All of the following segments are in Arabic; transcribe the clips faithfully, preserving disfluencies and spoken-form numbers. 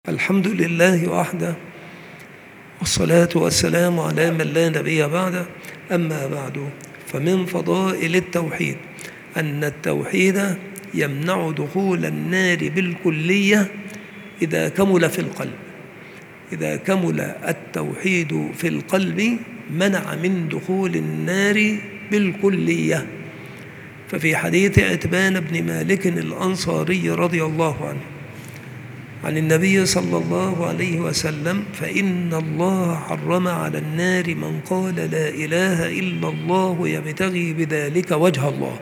الحمد لله وحده، والصلاة والسلام على من لا نبي بعده. أما بعد، فمن فضائل التوحيد أن التوحيد يمنع دخول النار بالكلية إذا كمل في القلب. إذا كمل التوحيد في القلب منع من دخول النار بالكلية. ففي حديث عتبان بن مالك الأنصاري رضي الله عنه عن النبي صلى الله عليه وسلم: فإن الله حرم على النار من قال لا إله إلا الله يبتغي بذلك وجه الله.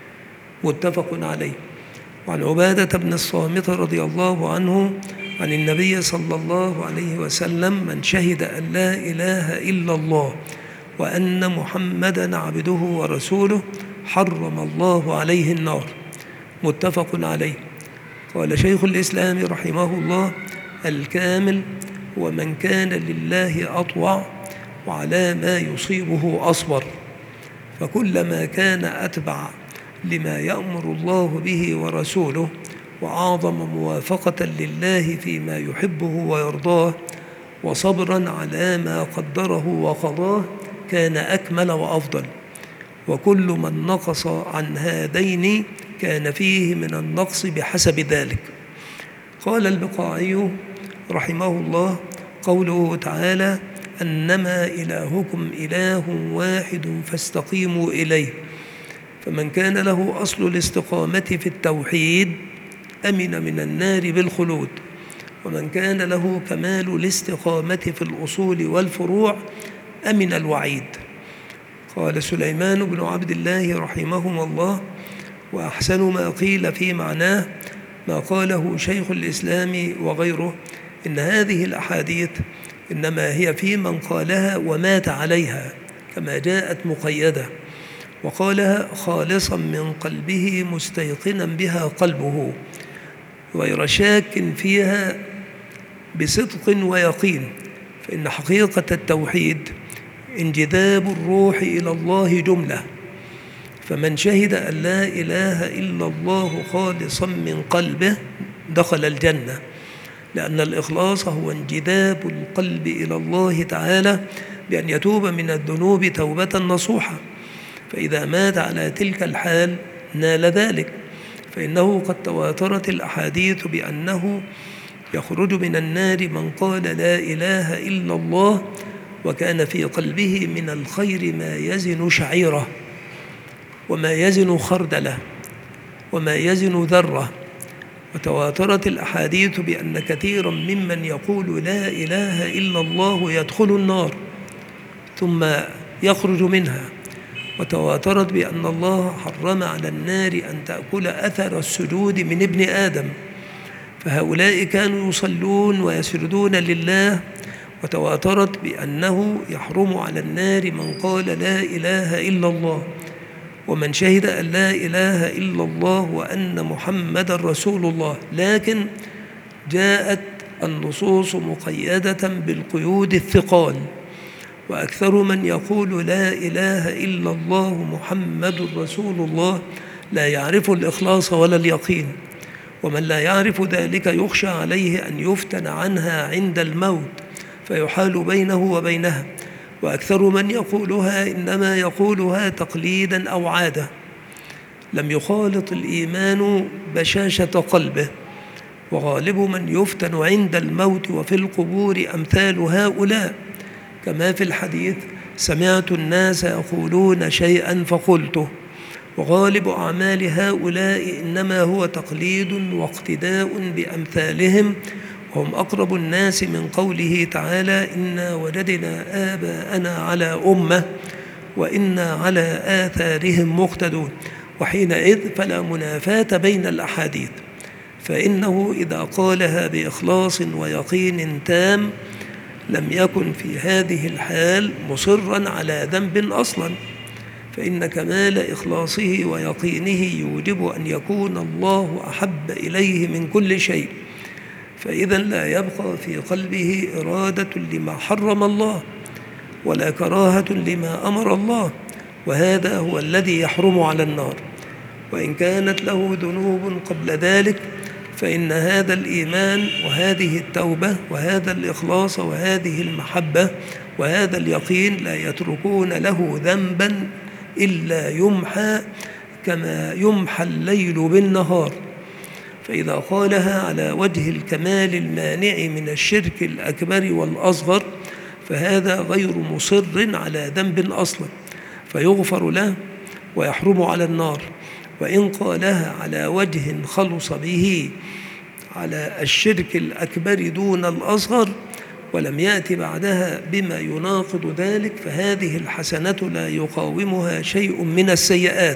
متفق عليه. وعن عبادة بن الصامت رضي الله عنه عن النبي صلى الله عليه وسلم: من شهد أن لا إله إلا الله وأن محمدا عبده ورسوله حرم الله عليه النار. متفق عليه. قال شيخ الإسلام رحمه الله: الكامل هو من كان لله أطوع وعلى ما يصيبه أصبر، فكلما كان أتبع لما يأمر الله به ورسوله وأعظم موافقة لله فيما يحبه ويرضاه وصبرا على ما قدره وقضاه كان أكمل وأفضل. وكل من نقص عن هذين كان فيه من النقص بحسب ذلك. قال البقاعي رحمه الله: قوله تعالى: أنما إلهكم إله واحد فاستقيموا إليه. فمن كان له أصل الاستقامة في التوحيد أمن من النار بالخلود، ومن كان له كمال الاستقامة في الأصول والفروع أمن الوعيد. قال سليمان بن عبد الله رحمه الله: وأحسن ما قيل في معناه ما قاله شيخ الإسلام وغيره، إن هذه الأحاديث إنما هي في من قالها ومات عليها كما جاءت مقيدة، وقالها خالصا من قلبه مستيقنا بها قلبه غير شاك فيها بصدق ويقين. فإن حقيقة التوحيد انجذاب الروح إلى الله جملة. فمن شهد أن لا إله إلا الله خالصا من قلبه دخل الجنة، لأن الإخلاص هو انجذاب القلب إلى الله تعالى بأن يتوب من الذنوب توبة نصوحة. فإذا مات على تلك الحال نال ذلك، فإنه قد تواترت الأحاديث بأنه يخرج من النار من قال لا إله إلا الله وكان في قلبه من الخير ما يزن شعيرة، وما يزن خردلة، وما يزن ذرة. وتواترت الأحاديث بأن كثيرا ممن يقول لا إله إلا الله يدخل النار ثم يخرج منها. وتواترت بأن الله حرم على النار أن تأكل أثر السجود من ابن آدم، فهؤلاء كانوا يصلون ويسجدون لله. وتواترت بأنه يحرم على النار من قال لا إله إلا الله ومن شهد أن لا إله إلا الله وأن محمد رسول الله. لكن جاءت النصوص مقيدة بالقيود الثقال، وأكثر من يقول لا إله إلا الله محمد رسول الله لا يعرف الإخلاص ولا اليقين. ومن لا يعرف ذلك يخشى عليه أن يفتن عنها عند الموت فيحال بينه وبينها. وأكثر من يقولها إنما يقولها تقليدا أو عادة، لم يخالط الإيمان بشاشة قلبه. وغالب من يفتن عند الموت وفي القبور أمثال هؤلاء، كما في الحديث: سمعت الناس يقولون شيئا فقلته. وغالب أعمال هؤلاء إنما هو تقليد واقتداء بأمثالهم، وهم أقرب الناس من قوله تعالى: إنا وجدنا آباءنا على أمة وإنا على آثارهم مقتدون. وحينئذ فلا منافاة بين الأحاديث، فإنه إذا قالها بإخلاص ويقين تام لم يكن في هذه الحال مصرا على ذنب أصلا، فإن كمال إخلاصه ويقينه يوجب أن يكون الله أحب إليه من كل شيء. فإذا لا يبقى في قلبه إرادة لما حرم الله ولا كراهة لما أمر الله، وهذا هو الذي يحرم على النار. وإن كانت له ذنوب قبل ذلك فإن هذا الإيمان وهذه التوبة وهذا الإخلاص وهذه المحبة وهذا اليقين لا يتركون له ذنبا إلا يمحى كما يمحى الليل بالنهار. فإذا قالها على وجه الكمال المانع من الشرك الأكبر والأصغر فهذا غير مصر على ذنب أصلا فيغفر له ويحرم على النار. وإن قالها على وجه خلص به على الشرك الأكبر دون الأصغر ولم يأتي بعدها بما يناقض ذلك فهذه الحسنة لا يقاومها شيء من السيئات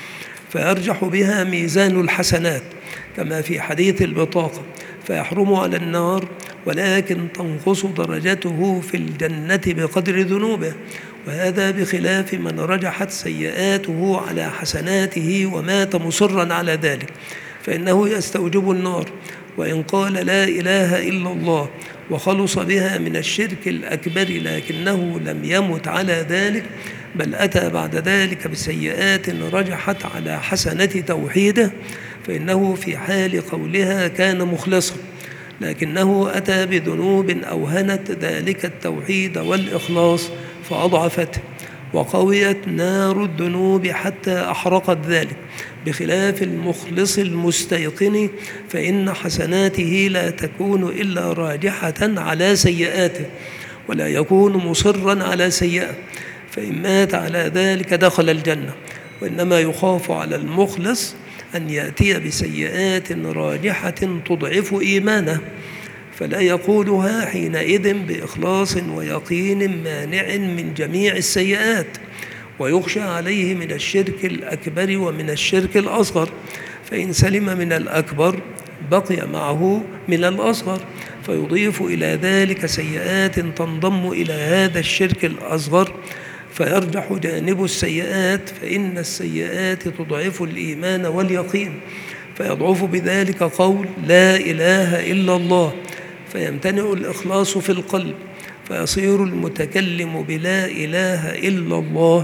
فيرجح بها ميزان الحسنات كما في حديث البطاقة فيحرم على النار، ولكن تنقص درجته في الجنة بقدر ذنوبه. وهذا بخلاف من رجحت سيئاته على حسناته ومات مصرا على ذلك فإنه يستوجب النار. وإن قال لا إله إلا الله وخلص بها من الشرك الأكبر لكنه لم يمت على ذلك بل أتى بعد ذلك بسيئات رجحت على حسنة توحيده فإنه في حال قولها كان مخلصا، لكنه أتى بذنوب أوهنت ذلك التوحيد والإخلاص فأضعفته وقويت نار الذنوب حتى أحرقت ذلك، بخلاف المخلص المستيقن فإن حسناته لا تكون إلا راجحة على سيئاته ولا يكون مصرا على سيئة، فإن مات على ذلك دخل الجنة. وإنما يخاف على المخلص أن يأتي بسيئات راجحة تضعف إيمانه فلا يقولها حينئذ بإخلاص ويقين مانع من جميع السيئات، ويخشى عليه من الشرك الأكبر ومن الشرك الأصغر، فإن سلم من الأكبر بقي معه من الأصغر فيضيف إلى ذلك سيئات تنضم إلى هذا الشرك الأصغر فيرجح جانب السيئات، فإن السيئات تضعف الإيمان واليقين فيضعف بذلك قول لا إله إلا الله فيمتنع الإخلاص في القلب فيصير المتكلم بلا إله إلا الله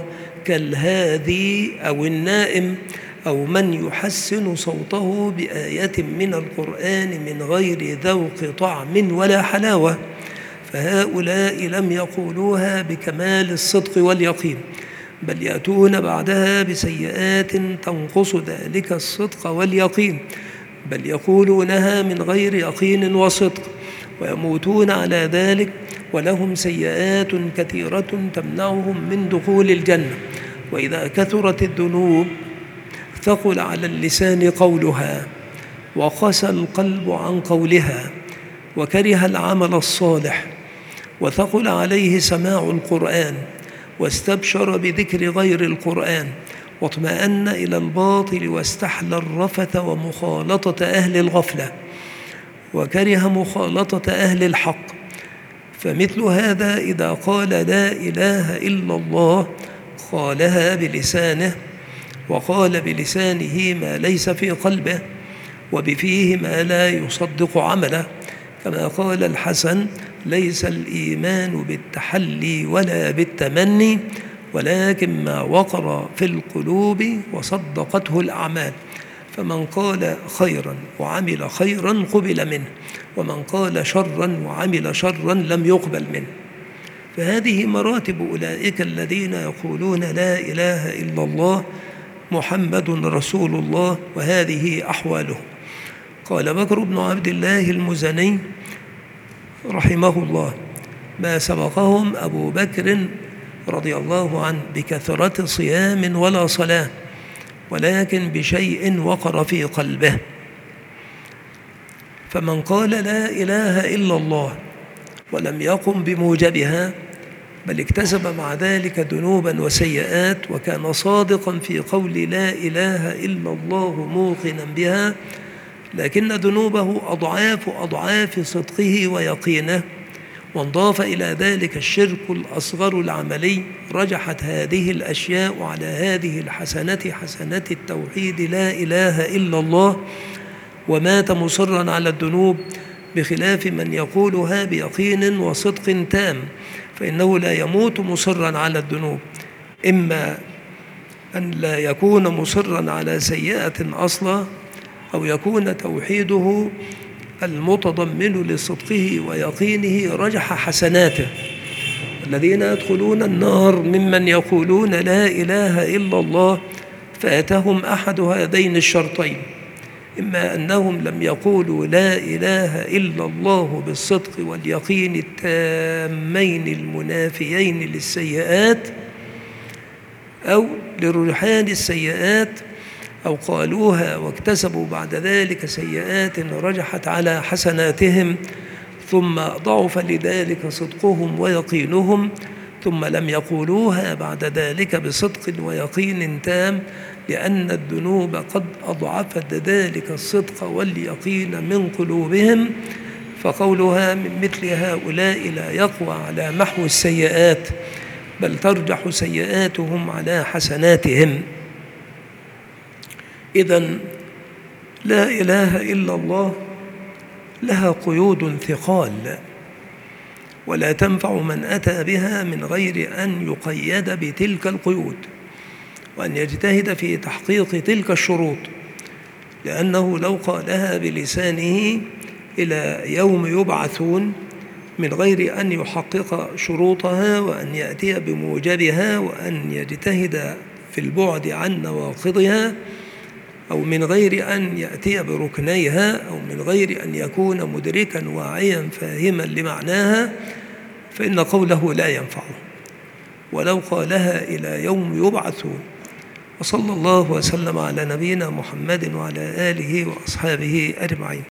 كالهادي أو النائم أو من يحسن صوته بآية من القرآن من غير ذوق طعم ولا حلاوة، فهؤلاء لم يقولوها بكمال الصدق واليقين بل يأتون بعدها بسيئات تنقص ذلك الصدق واليقين، بل يقولونها من غير يقين وصدق ويموتون على ذلك ولهم سيئات كثيرة تمنعهم من دخول الجنة. وإذا كثرت الذنوب ثقل على اللسان قولها وقسى القلب عن قولها وكره العمل الصالح وثقل عليه سماع القرآن واستبشر بذكر غير القرآن واطمأن إلى الباطل واستحلى الرفث ومخالطة أهل الغفلة وكره مخالطة أهل الحق. فمثل هذا إذا قال لا إله إلا الله قالها بلسانه وقال بلسانه ما ليس في قلبه وبفيه ما لا يصدق عمله، كما قال الحسن ليس الإيمان بالتحلي ولا بالتمني ولكن ما وقر في القلوب وصدقته الأعمال، فمن قال خيرا وعمل خيرا قبل منه ومن قال شرا وعمل شرا لم يقبل منه. فهذه مراتب أولئك الذين يقولون لا إله إلا الله محمد رسول الله، وهذه أحوالهم. قال بكر بن عبد الله المزني رحمه الله ما سبقهم أبو بكر رضي الله عنه بكثرة صيام ولا صلاة ولكن بشيء وقر في قلبه، فمن قال لا إله إلا الله ولم يقم بموجبها بل اكتسب مع ذلك ذنوبا وسيئات وكان صادقا في قول لا إله إلا الله موقنا بها لكن ذنوبه أضعاف أضعاف صدقه ويقينه، وانضاف إلى ذلك الشرك الأصغر العملي، رجحت هذه الأشياء على هذه الحسنة حسنة التوحيد لا إله إلا الله ومات مصرا على الذنوب، بخلاف من يقولها بيقين وصدق تام فإنه لا يموت مصرا على الذنوب، إما أن لا يكون مصرا على سيئة أصلا أو يكون توحيده المتضمن لصدقه ويقينه رجح حسناته. الذين يدخلون النار ممن يقولون لا إله إلا الله فأتهم أحد هذين الشرطين: إما أنهم لم يقولوا لا إله إلا الله بالصدق واليقين التامين المنافيين للسيئات أو لرجحان السيئات، أو قالوها واكتسبوا بعد ذلك سيئات رجحت على حسناتهم، ثم ضعف لذلك صدقهم ويقينهم، ثم لم يقولوها بعد ذلك بصدق ويقين تام، لأن الذنوب قد أضعفت ذلك الصدق واليقين من قلوبهم، فقولها من مثل هؤلاء لا يقوى على محو السيئات، بل ترجح سيئاتهم على حسناتهم. إذن لا إله إلا الله لها قيود ثقال، ولا تنفع من أتى بها من غير أن يقيد بتلك القيود، وأن يجتهد في تحقيق تلك الشروط، لأنه لو قالها بلسانه إلى يوم يبعثون من غير أن يحقق شروطها وأن يأتي بموجبها وأن يجتهد في البعد عن نواقضها، أو من غير أن يأتي بركنيها، أو من غير أن يكون مدركا واعيا فاهما لمعناها، فإن قوله لا ينفعه ولو قالها إلى يوم يبعثون. وصلى الله وسلم على نبينا محمد وعلى آله وأصحابه أجمعين.